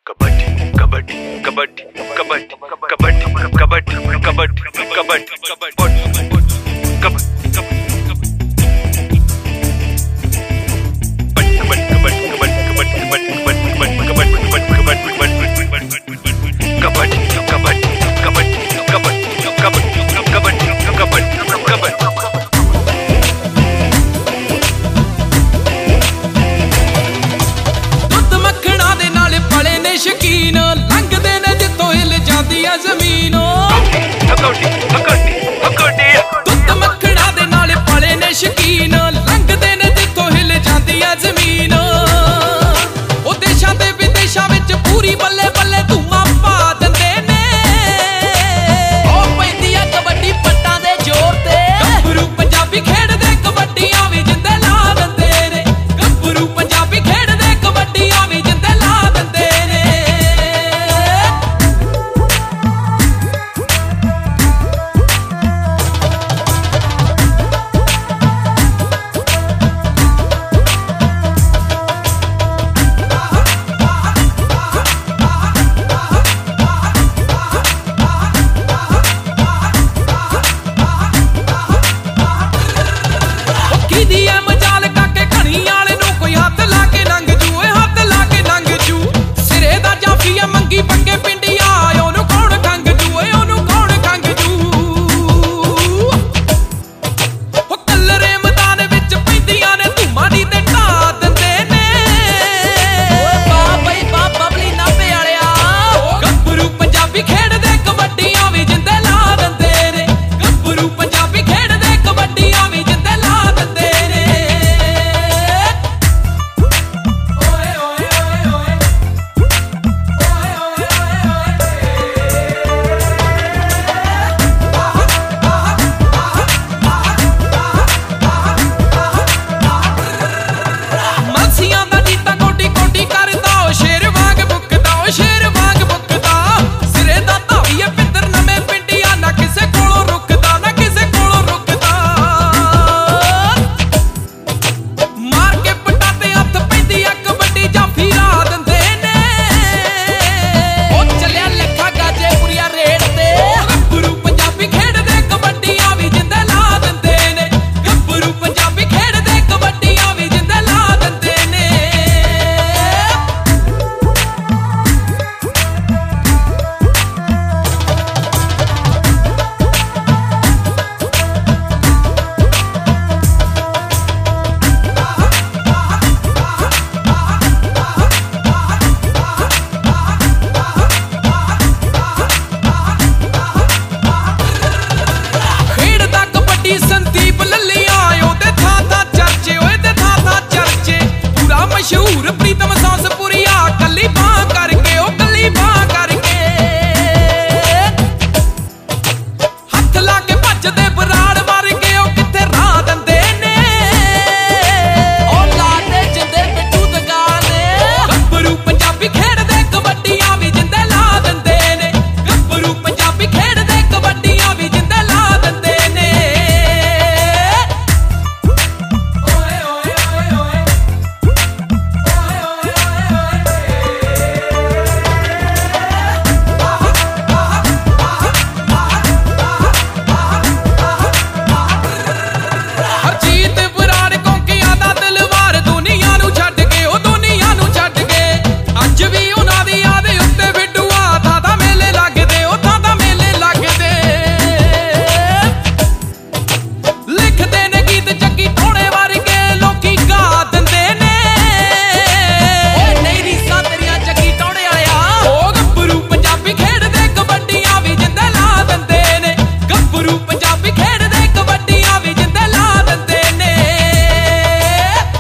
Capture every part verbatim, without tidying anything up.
कबड्डी कबड्डी कबड्डी कबड्डी कबड्डी कबड्डी कबड्डी कबड्डी शकीन लंघदे ने जितों हिल जांदी आ ज़मीन दुध मक्खणा दे नाल पले ने शकीन लंघदे ने जितों हिल जांदी आ ज़मीन ओ देशां ते विदेशां विच पूरी बल्ले बल्ले धूमां पा दिंदे ने ओ पैंदी आ कबड्डी पट्टां दे जोर ते गभरू पंजाबी खेडदे कबड्डियां वी जिंदे ला दिंदे ने गभरू पंजाबी खेडदे कबड्डियां वी जिंदे ला दिंदे ने। मशहूर प्रीतम सांसपुरिया कली बां करके ओ कली बां करके हथ ला के भजदे बराड़ मार के ओ किथे राह दिंदे ने ओ लाडे जिंदे पिट्ठू दगाने गभरू पंजाबी खेडदे कबड्डियां वी जिंदे ला दिंदे ने गभरू पंजाबी खेडदे कबड्डियां वी जिंदे ला दिंदे ने। ओए ओए ओए ओए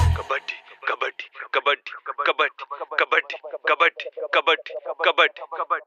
कबड्डी कबड्डी कबड्डी कबड्डी कबड्डी कबड्डी